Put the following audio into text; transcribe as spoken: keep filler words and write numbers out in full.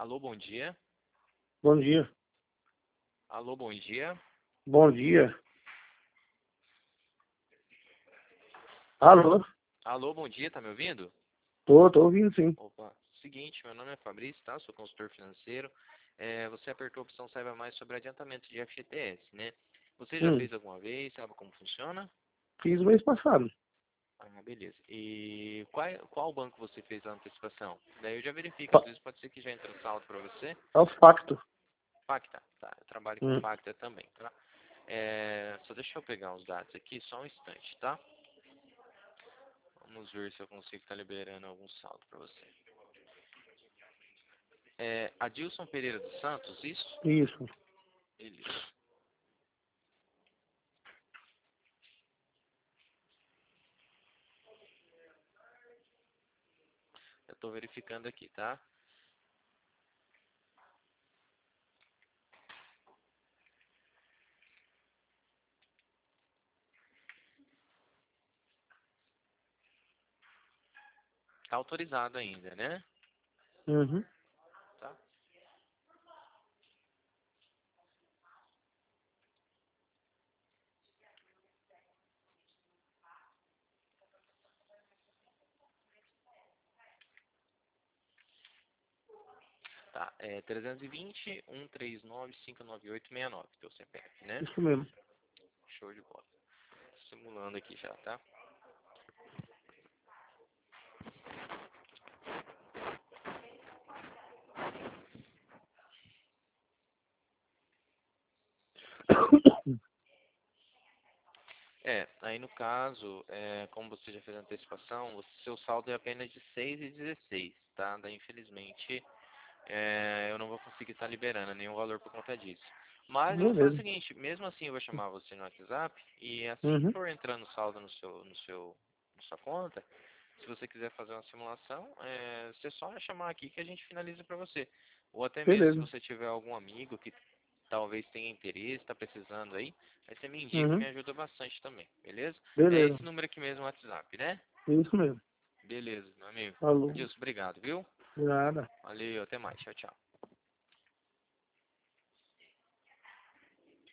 Alô, bom dia. Bom dia. Alô, bom dia. Bom dia. Alô? Alô, bom dia, tá me ouvindo? Tô, tô ouvindo sim. Opa, seguinte, meu nome é Fabrício, tá? Sou consultor financeiro. É, você apertou a opção Saiba Mais sobre adiantamento de F G T S, né? Você já Hum, fez alguma vez? Sabe como funciona? fiz o mês passado. Ah, beleza. E qual, qual banco você fez a antecipação? Daí eu já verifico, às Pa vezes pode ser que já entrou saldo para você. é o Facto. Pacta, tá? Eu trabalho com Hum. Pacta também, tá? É, só deixa eu pegar os dados aqui, só um instante, tá? Vamos ver se eu consigo estar liberando algum saldo para você. É, Adilson Pereira dos Santos, isso? Isso. Beleza. Eu estou verificando aqui, tá? Tá autorizado ainda, né? Uhum. Tá? Tá, é trezentos e vinte, cento e trinta e nove, quinhentos e noventa e oito, sessenta e nove, teu C P F, né? Isso mesmo. Show de bola. Simulando aqui já, tá? É, aí no caso, é, como você já fez a antecipação, o seu saldo é apenas de seis e dezesseis, tá? Daí, infelizmente, é, eu não vou conseguir estar liberando nenhum valor por conta disso. Mas eu vou fazer o Beleza. seguinte, mesmo assim eu vou chamar você no WhatsApp e assim que Uhum. for entrando saldo no seu, no seu, na sua conta, se você quiser fazer uma simulação, é, você só chamar aqui que a gente finaliza para você. Ou até mesmo se Beleza. você tiver algum amigo que talvez tenha interesse, está precisando aí, aí você me indica, me Uhum. ajuda bastante também, beleza? É Beleza. esse número aqui mesmo, o WhatsApp, né? Isso mesmo. Beleza, meu amigo. Falou. Adilson, obrigado, viu? Nada. Valeu, até mais, tchau, tchau.